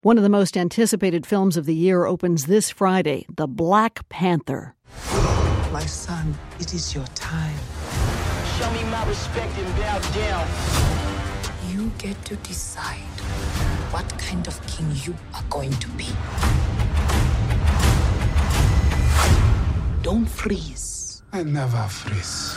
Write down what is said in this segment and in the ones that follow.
One of the most anticipated films of the year opens this Friday, The Black Panther. My son, it is your time. Show me my respect and bow down. You get to decide what kind of king you are going to be. Don't freeze. I never freeze.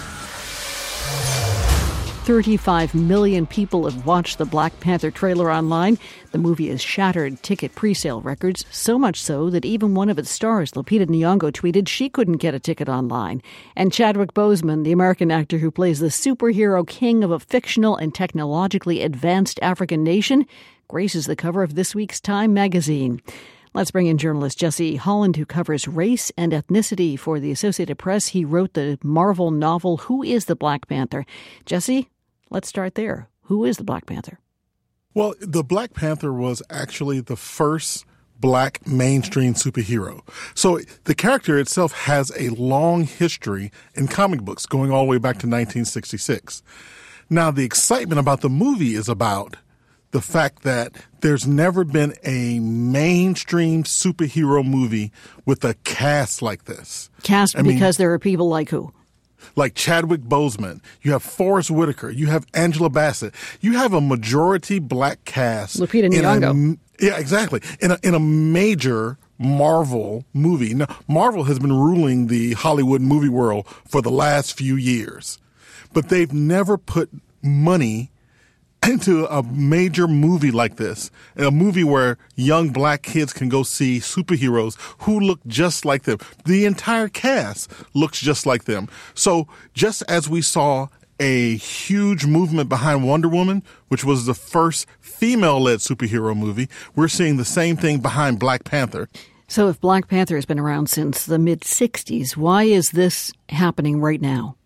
35 million people have watched the Black Panther trailer online. The movie has shattered ticket pre-sale records, so much so that even one of its stars, Lupita Nyong'o, tweeted she couldn't get a ticket online. And Chadwick Boseman, the American actor who plays the superhero king of a fictional and technologically advanced African nation, graces the cover of this week's Time magazine. Let's bring in journalist Jesse Holland, who covers race and ethnicity for the Associated Press. He wrote the Marvel novel, Who is the Black Panther? Jesse, let's start there. Who is the Black Panther? Well, the Black Panther was actually the first black mainstream superhero. So the character itself has a long history in comic books, going all the way back to 1966. Now, the excitement about the movie is about the fact that there's never been a mainstream superhero movie with a cast like this. Because there are people like who? Like Chadwick Boseman, you have Forrest Whitaker, you have Angela Bassett, you have a majority black cast. Lupita Nyong'o. Yeah, exactly. In a major Marvel movie. Now, Marvel has been ruling the Hollywood movie world for the last few years, but they've never put money into a major movie like this, a movie where young black kids can go see superheroes who look just like them. The entire cast looks just like them. So just as we saw a huge movement behind Wonder Woman, which was the first female-led superhero movie, we're seeing the same thing behind Black Panther. So if Black Panther has been around since the mid-'60s, why is this happening right now?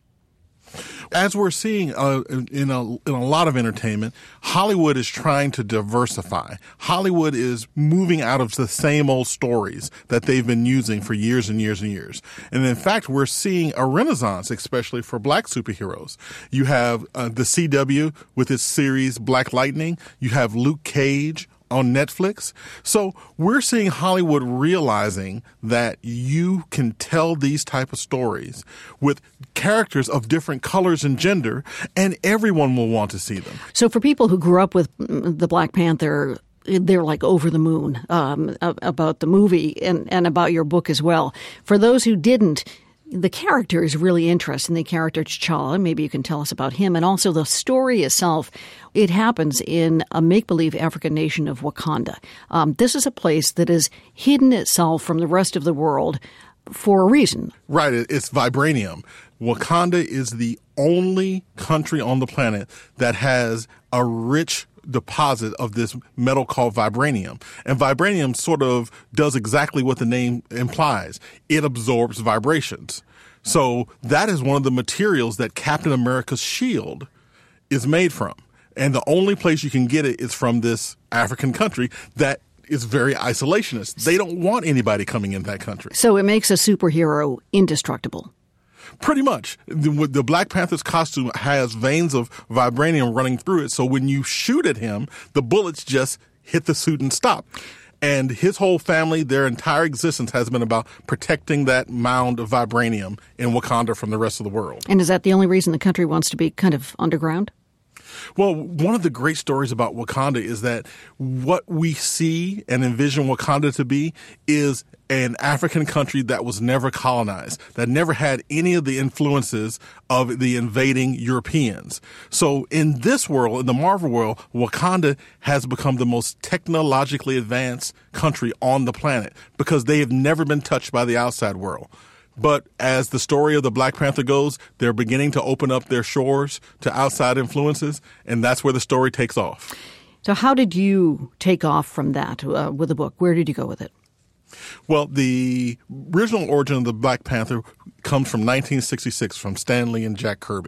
As we're seeing in a lot of entertainment, Hollywood is trying to diversify. Hollywood is moving out of the same old stories that they've been using for years and years and years. And in fact, we're seeing a renaissance, especially for black superheroes. You have the CW with its series Black Lightning. You have Luke Cage on Netflix. So we're seeing Hollywood realizing that you can tell these type of stories with characters of different colors and gender, and everyone will want to see them. So for people who grew up with the Black Panther, they're like over the moon about the movie and about your book as well. For those who didn't, the character is really interesting. The character T'Challa, maybe you can tell us about him. And also the story itself, it happens in a make-believe African nation of Wakanda. This is a place that has hidden itself from the rest of the world for a reason. Right. It's vibranium. Wakanda is the only country on the planet that has a rich deposit of this metal called vibranium. And vibranium sort of does exactly what the name implies. It absorbs vibrations. So that is one of the materials that Captain America's shield is made from. And the only place you can get it is from this African country that is very isolationist. They don't want anybody coming in that country. So it makes a superhero indestructible. Pretty much. The Black Panther's costume has veins of vibranium running through it, so when you shoot at him, the bullets just hit the suit and stop. And his whole family, their entire existence has been about protecting that mound of vibranium in Wakanda from the rest of the world. And is that the only reason the country wants to be kind of underground? Well, one of the great stories about Wakanda is that what we see and envision Wakanda to be is an African country that was never colonized, that never had any of the influences of the invading Europeans. So in this world, in the Marvel world, Wakanda has become the most technologically advanced country on the planet because they have never been touched by the outside world. But as the story of the Black Panther goes, they're beginning to open up their shores to outside influences, and that's where the story takes off. So how did you take off from that with the book? Where did you go with it? Well, the original origin of the Black Panther comes from 1966 from Stan Lee and Jack Kirby.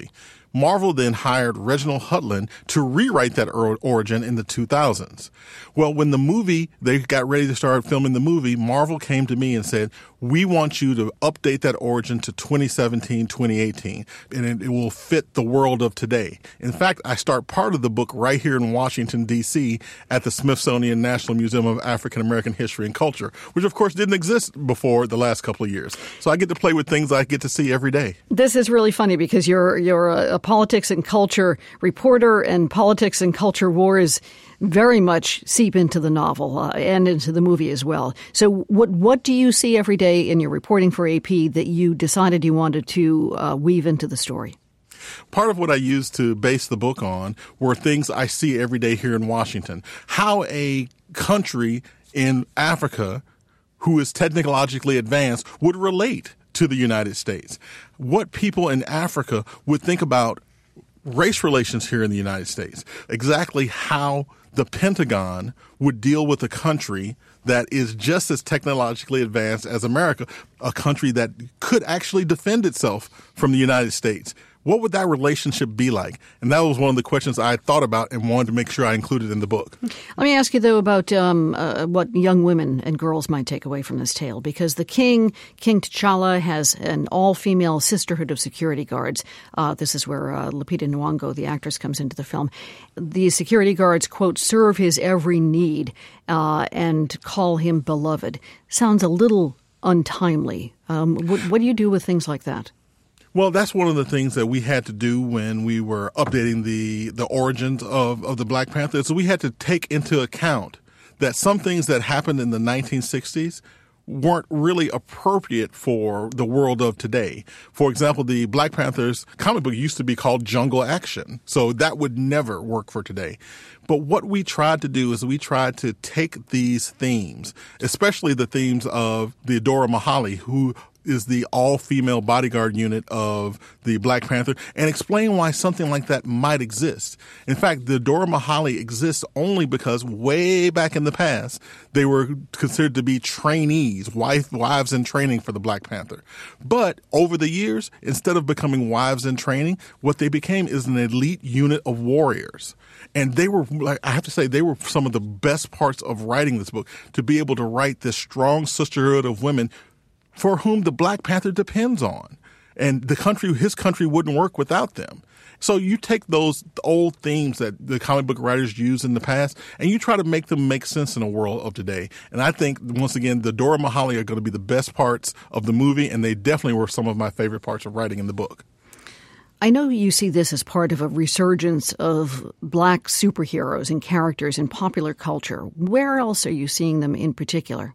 Marvel then hired Reginald Hudlin to rewrite that origin in the 2000s. Well, when they got ready to start filming the movie, Marvel came to me and said, we want you to update that origin to 2017, 2018, and it will fit the world of today. In fact, I start part of the book right here in Washington, D.C. at the Smithsonian National Museum of African American History and Culture, which of course didn't exist before the last couple of years. So I get to play with things I get to see every day. This is really funny because you're a politics and culture reporter, and politics and culture wars very much seep into the novel and into the movie as well. So what do you see every day in your reporting for AP that you decided you wanted to weave into the story? Part of what I used to base the book on were things I see every day here in Washington. How a country in Africa who is technologically advanced would relate to the United States. What people in Africa would think about race relations here in the United States. Exactly how the Pentagon would deal with a country that is just as technologically advanced as America, a country that could actually defend itself from the United States. What would that relationship be like? And that was one of the questions I thought about and wanted to make sure I included in the book. Let me ask you, though, about what young women and girls might take away from this tale, because the King T'Challa, has an all-female sisterhood of security guards. This is where Lupita Nyong'o, the actress, comes into the film. These security guards, quote, serve his every need and call him beloved. Sounds a little untimely. What do you do with things like that? Well, that's one of the things that we had to do when we were updating the origins of the Black Panther. So we had to take into account that some things that happened in the 1960s weren't really appropriate for the world of today. For example, the Black Panther's comic book used to be called Jungle Action. So that would never work for today. But what we tried to do is we tried to take these themes, especially the themes of the Dora Milaje, who is the all-female bodyguard unit of the Black Panther, and explain why something like that might exist. In fact, the Dora Milaje exists only because way back in the past, they were considered to be trainees, wives in training for the Black Panther. But over the years, instead of becoming wives in training, what they became is an elite unit of warriors. And they were, I have to say, they were some of the best parts of writing this book, to be able to write this strong sisterhood of women for whom the Black Panther depends on. And his country wouldn't work without them. So you take those old themes that the comic book writers used in the past, and you try to make them make sense in the world of today. And I think, once again, the Dora Milaje are going to be the best parts of the movie, and they definitely were some of my favorite parts of writing in the book. I know you see this as part of a resurgence of Black superheroes and characters in popular culture. Where else are you seeing them in particular?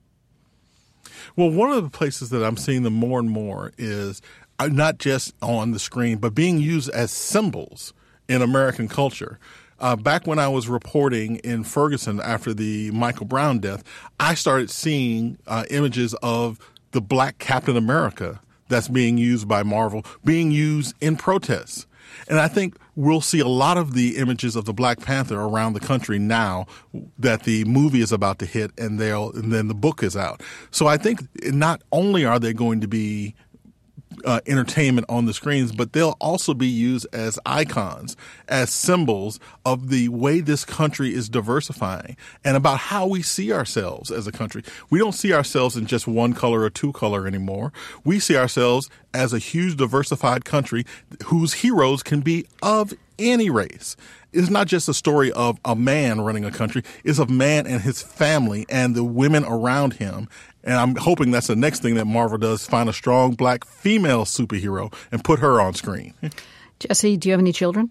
Well, one of the places that I'm seeing them more and more is not just on the screen, but being used as symbols in American culture. Back when I was reporting in Ferguson after the Michael Brown death, I started seeing images of the Black Captain America that's being used by Marvel, being used in protests. And I think we'll see a lot of the images of the Black Panther around the country now that the movie is about to hit and then the book is out. So I think not only are they going to be entertainment on the screens, but they'll also be used as icons, as symbols of the way this country is diversifying and about how we see ourselves as a country. We don't see ourselves in just one color or two color anymore. We see ourselves as a huge diversified country whose heroes can be of any race. It's not just a story of a man running a country. It's of man and his family and the women around him. And I'm hoping that's the next thing that Marvel does, find a strong Black female superhero and put her on screen. Jesse, do you have any children?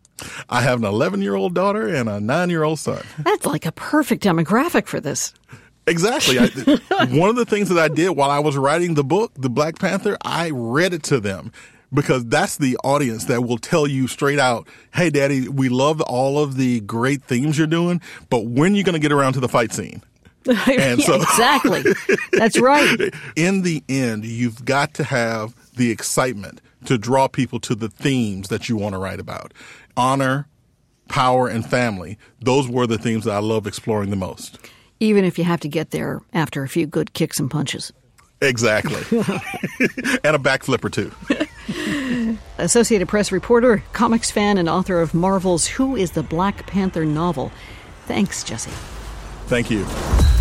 I have an 11-year-old daughter and a 9-year-old son. That's like a perfect demographic for this. Exactly. One of the things that I did while I was writing the book, The Black Panther, I read it to them. Because that's the audience that will tell you straight out, hey, Daddy, we love all of the great themes you're doing, but when are you going to get around to the fight scene? And so, exactly. That's right. In the end, you've got to have the excitement to draw people to the themes that you want to write about. Honor, power, and family. Those were the themes that I love exploring the most. Even if you have to get there after a few good kicks and punches. Exactly. And a back flipper, too. Associated Press reporter, comics fan, and author of Marvel's Who is the Black Panther novel. Thanks, Jesse. Thank you.